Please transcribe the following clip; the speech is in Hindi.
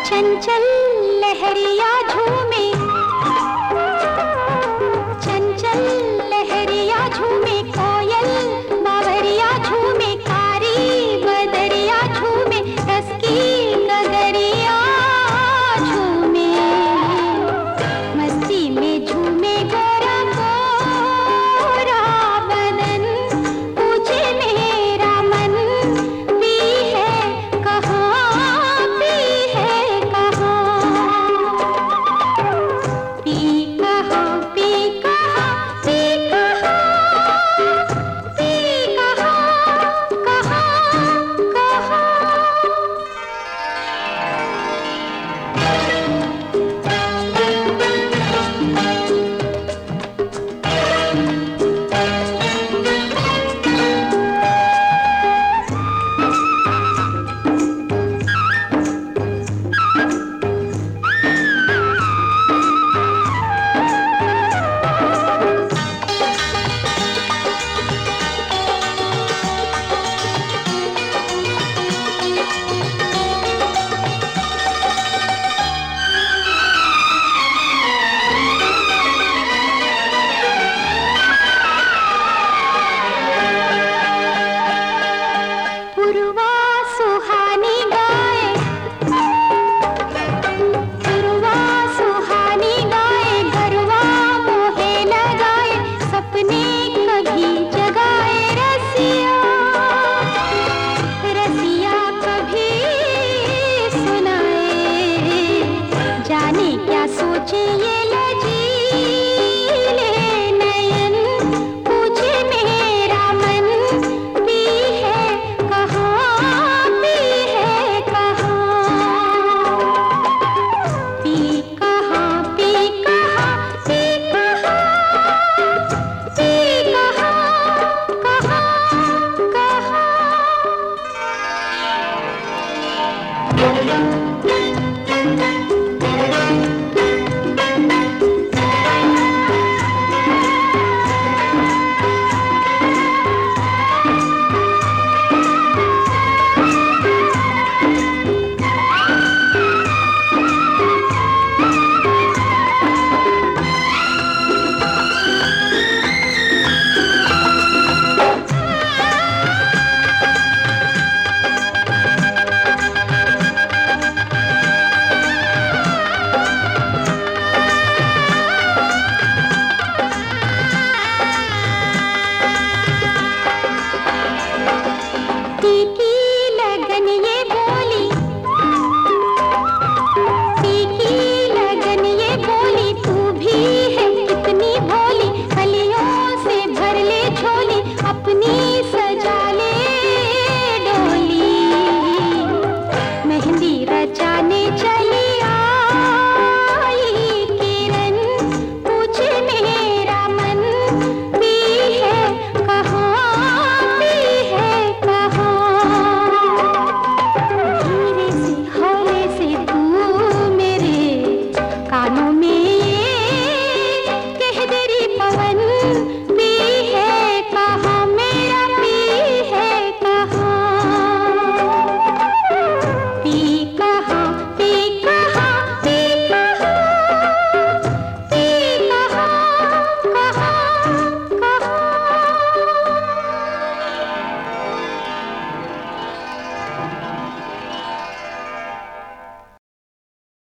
चंचल लहरिया झूमे, चंचल लहरिया झूमे, कोयल बावरिया झूमे, कारी बदरिया झूमे, रस की गगरिया झूमे, मस्ती में झूमे गोरा गोरा बदन, पूछे मेरा मन भी है कहाँ, भी है कहाँ, पी कहाँ, पी कहाँ, पी कहाँ, पी कहाँ, कहाँ पुरवा सुहानी गाए, पुरवा सुहानी गाए, गरवा मोहे लगाए, सपने कभी जगाए रसिया, रसिया कभी सुनाए, जाने क्या सोचे ये लजीले नयन, पूछे मेरा मन भी है कहाँ, भी है कहाँ, पी कहाँ, पी कहाँ, पी कहाँ, पी कहाँ, कहाँ, तीखी लगन ये बोली, तीखी लगन ये बोली, तू भी है कितनी भोली, कलियों से भर ले झोली, अपनी सजा ले डोली, मेहंदी रचा